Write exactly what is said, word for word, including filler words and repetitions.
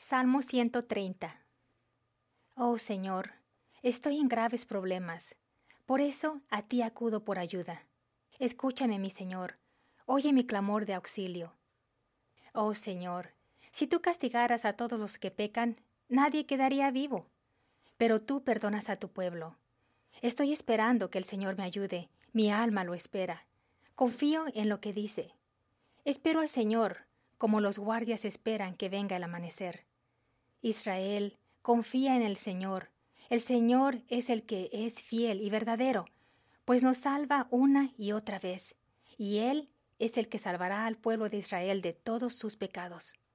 Salmo ciento treinta. Oh Señor, estoy en graves problemas. Por eso a ti acudo por ayuda. Escúchame, mi Señor. Oye mi clamor de auxilio. Oh Señor, si tú castigaras a todos los que pecan, nadie quedaría vivo. Pero tú perdonas a tu pueblo. Estoy esperando que el Señor me ayude. Mi alma lo espera. Confío en lo que dice. Espero al Señor, como los guardias esperan que venga el amanecer. Israel, confía en el Señor. El Señor es el que es fiel y verdadero, pues nos salva una y otra vez, y Él es el que salvará al pueblo de Israel de todos sus pecados.